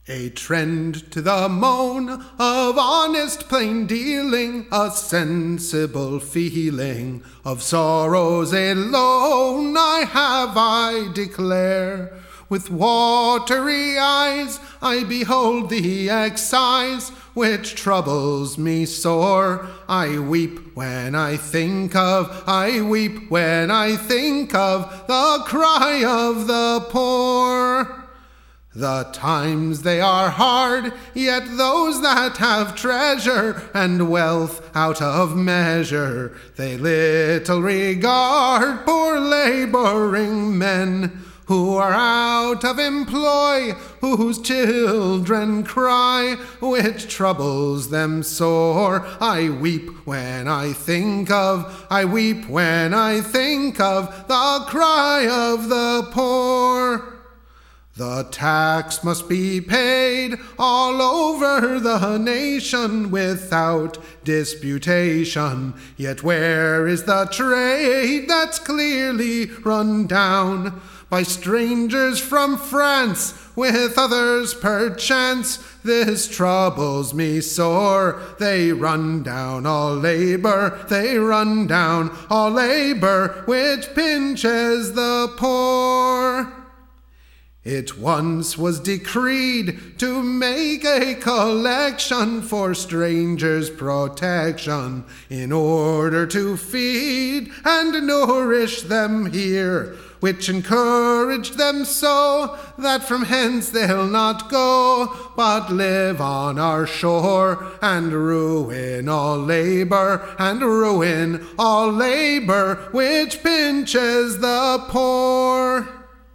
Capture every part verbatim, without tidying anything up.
A trend to the moan of honest plain dealing, a sensible feeling of sorrows alone I have, I declare. With watery eyes I behold the excise which troubles me sore. I weep when I think of, I weep when I think of the cry of the poor. The times they are hard, yet those that have treasure and wealth out of measure, they little regard poor laboring men who are out of employ, whose children cry, which troubles them sore. I weep when I think of, I weep when I think of the cry of the poor. The tax must be paid all over the nation without disputation. Yet where is the trade that's clearly run down by strangers from France, with others perchance? This troubles me sore. They run down all labor, they run down all labor, which pinches the poor. It once was decreed to make a collection for strangers' protection, in order to feed and nourish them here, which encouraged them so that from hence they'll not go, but live on our shore, and ruin all labor, and ruin all labor, which pinches the poor.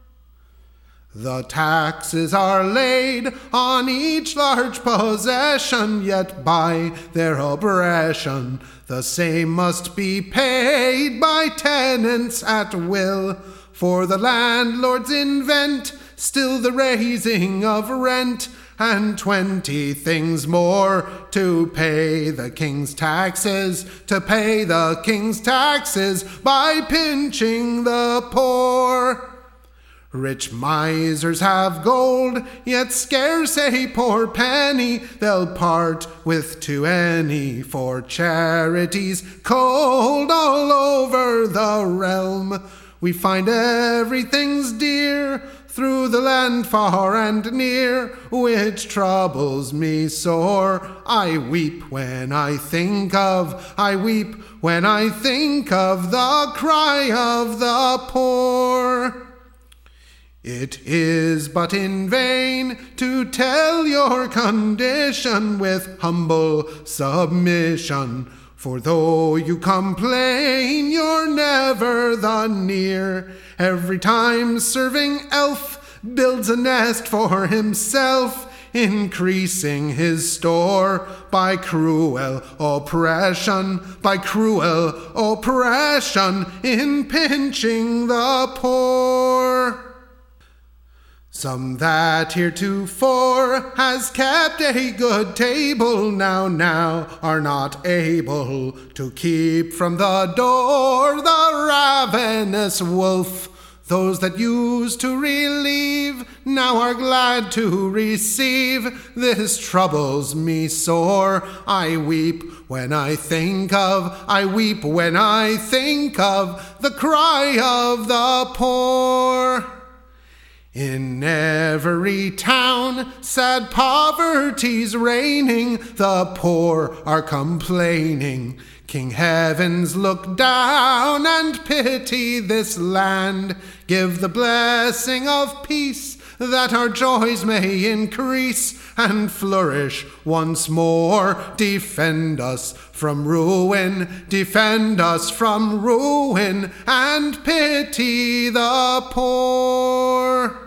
The taxes are laid on each large possession, yet by their oppression the same must be paid by tenants at will. For the landlords invent still the raising of rent, and twenty things more to pay the king's taxes, to pay the king's taxes by pinching the poor. Rich misers have gold, yet scarce a poor penny they'll part with to any, for charity's cold all over the realm. We find everything's dear through the land far and near, which troubles me sore. I weep when I think of, I weep when I think of the cry of the poor. It is but in vain to tell your condition with humble submission, for though you complain, you're never the near. Every time serving elf builds a nest for himself, increasing his store by cruel oppression, by cruel oppression in pinching the poor. Some that heretofore has kept a good table now, now are not able to keep from the door the ravenous wolf. Those that used to relieve now are glad to receive. This troubles me sore. I weep when I think of, I weep when I think of the cry of the poor. In every town sad poverty's reigning, the poor are complaining. King Heavens, look down and pity this land. Give the blessing of peace, that our joys may increase and flourish once more. Defend us from ruin, defend us from ruin, and pity the poor.